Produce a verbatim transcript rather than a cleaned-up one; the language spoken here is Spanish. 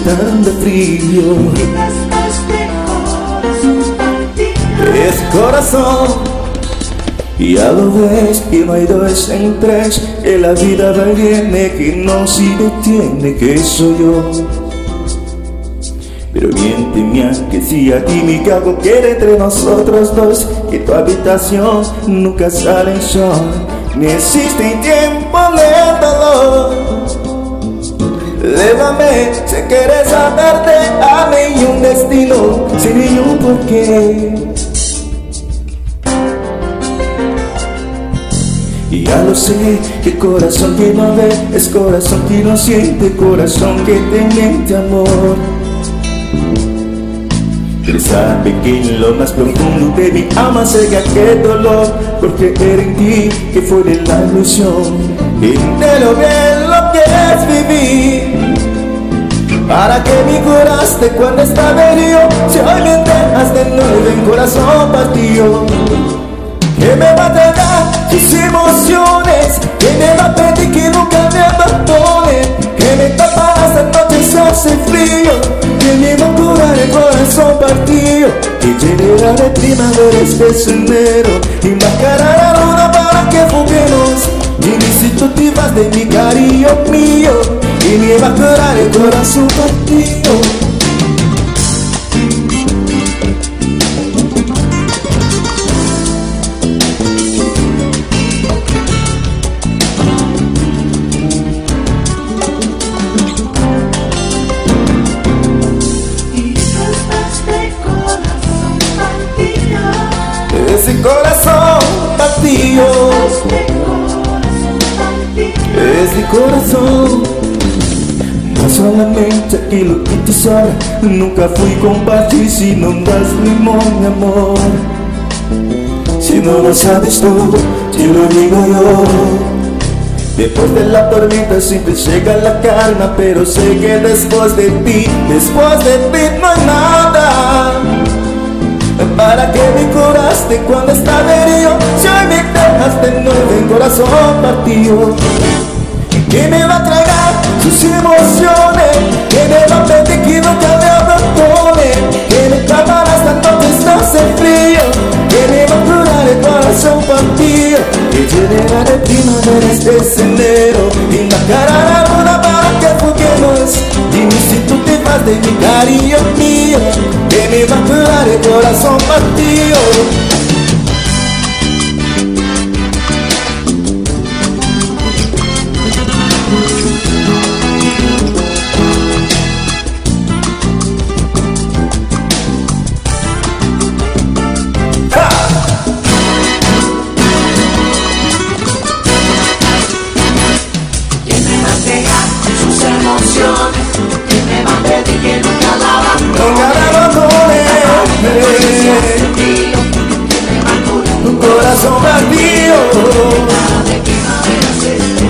tan de frío. Es corazón, ya lo ves, que no hay dos en tres, que la vida va y viene, que no se detiene, que soy yo. Pero miénteme que si a ti me cago quiere entre nosotros dos, que tu habitación nunca sale en sol, ni existe tiempo de dolor. Lévame si quieres atarte a mí y un destino sin ningún porqué. Y ya lo sé, que corazón que no ve es corazón que no siente, corazón que te miente amor. Pero sabe que en lo más profundo de mi alma llega aquel dolor, porque era en ti que fue de la ilusión, y de lo bien lo que es vivir. ¿Para qué me curaste cuando estaba herido? Si hoy me dejas de nuevo en corazón partido. ¿Qué me va a tragar tus emociones? ¿Qué me va a pedir que nunca me abandone? ¿Qué me tapa las noches se hace frío? ¿Qué me va a curar el corazón partido? Que llegará de primavera este enero y marcará la luna para que fuguemos. Dime si tú te vas de mi cariño mío y me va a curar el corazón partido. Ese corazón partido, ese corazón, no solamente aquilo que tú sabes, nunca fui compartir si no das limón, mi amor. Si no lo sabes tú, te lo digo yo. Después de la tormenta siempre llega la calma, pero sé que después de ti, después de ti no hay nada. ¿Para qué me curaste cuando estaba herido? Si hoy me dejas de nuevo en corazón partido. ¿Qué me va a tragar sus emociones? ¿Qué me va a pedir que nunca me abandone? ¿Qué me tapará esta noche estás en frío? ¿Qué me va a curar el corazón partido? Que llegará de primavera este enero y marcará la luna para que fuguemos. Dime si tú te vas de mi cariño mío, que me va a curar el corazón partido. Un corazón partido.